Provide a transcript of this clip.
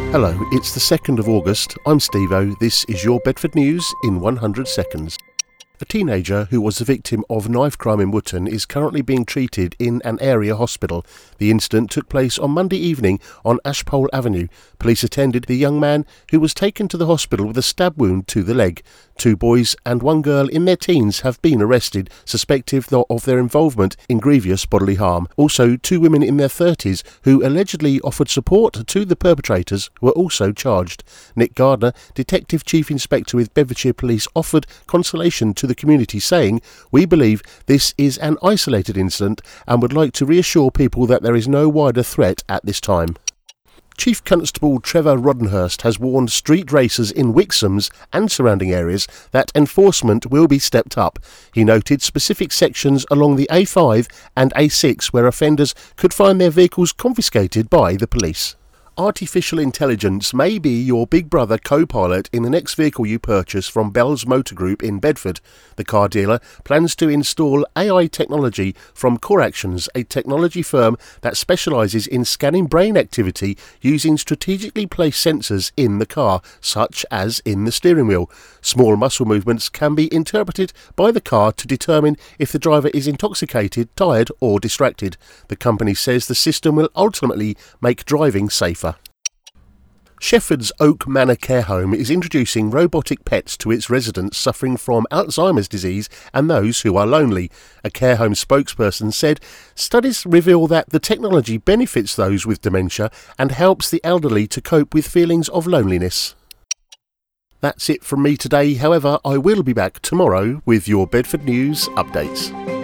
Hello, it's the 2nd of August. I'm Steve-O. This is your Bedford News in 100 seconds. A teenager who was the victim of knife crime in Wootton is currently being treated in an area hospital. The incident took place on Monday evening on Ashpole Avenue. Police attended the young man who was taken to the hospital with a stab wound to the leg. 2 boys and 1 girl in their teens have been arrested, suspected of their involvement in grievous bodily harm. Also, 2 women in their 30s who allegedly offered support to the perpetrators were also charged. Nick Gardner, Detective Chief Inspector with Bedfordshire Police, offered consolation to the community, saying, "We believe this is an isolated incident and would like to reassure people that there is no wider threat at this time." Chief Constable Trevor Roddenhurst has warned street racers in Wixhams and surrounding areas that enforcement will be stepped up. He noted specific sections along the A5 and A6 where offenders could find their vehicles confiscated by the police. Artificial intelligence may be your big brother co-pilot in the next vehicle you purchase from Bell's Motor Group in Bedford. The car dealer plans to install AI technology from CoreActions, a technology firm that specialises in scanning brain activity using strategically placed sensors in the car, such as in the steering wheel. Small muscle movements can be interpreted by the car to determine if the driver is intoxicated, tired or distracted. The company says the system will ultimately make driving safer. Shefford's Oak Manor Care Home is introducing robotic pets to its residents suffering from Alzheimer's disease and those who are lonely. A care home spokesperson said, "Studies reveal that the technology benefits those with dementia and helps the elderly to cope with feelings of loneliness." That's it from me today. However, I will be back tomorrow with your Bedford News updates.